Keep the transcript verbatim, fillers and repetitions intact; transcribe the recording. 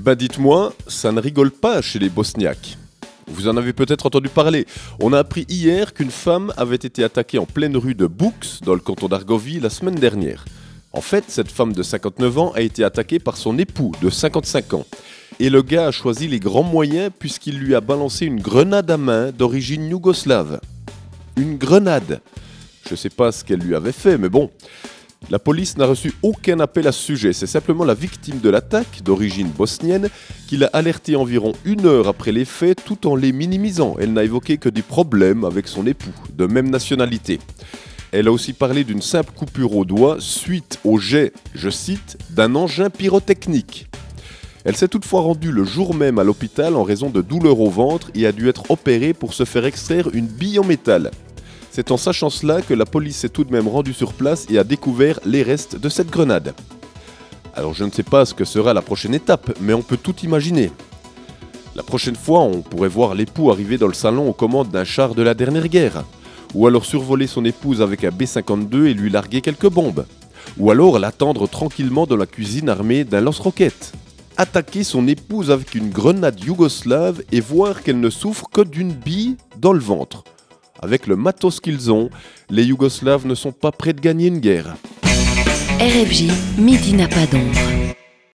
Ben dites-moi, ça ne rigole pas chez les Bosniaques. Vous en avez peut-être entendu parler. On a appris hier qu'une femme avait été attaquée en pleine rue de Bux, dans le canton d'Argovie, la semaine dernière. En fait, cette femme de cinquante-neuf ans a été attaquée par son époux de cinquante-cinq ans. Et le gars a choisi les grands moyens puisqu'il lui a balancé une grenade à main d'origine yougoslave. Une grenade. Je ne sais pas ce qu'elle lui avait fait, mais bon. La police n'a reçu aucun appel à ce sujet. C'est simplement la victime de l'attaque, d'origine bosnienne, qui l'a alerté environ une heure après les faits, tout en les minimisant. Elle n'a évoqué que des problèmes avec son époux, de même nationalité. Elle a aussi parlé d'une simple coupure au doigt suite au jet, je cite, d'un engin pyrotechnique. Elle s'est toutefois rendue le jour même à l'hôpital en raison de douleurs au ventre et a dû être opérée pour se faire extraire une bille en métal. C'est en sachant cela que la police s'est tout de même rendue sur place et a découvert les restes de cette grenade. Alors je ne sais pas ce que sera la prochaine étape, mais on peut tout imaginer. La prochaine fois, on pourrait voir l'époux arriver dans le salon aux commandes d'un char de la dernière guerre. Ou alors survoler son épouse avec un B cinquante-deux et lui larguer quelques bombes. Ou alors l'attendre tranquillement dans la cuisine armée d'un lance-roquettes. Attaquer son épouse avec une grenade yougoslave et voir qu'elle ne souffre que d'une bille dans le ventre. Avec le matos qu'ils ont, les Yougoslaves ne sont pas prêts de gagner une guerre. R F J, midi n'a pas d'ombre.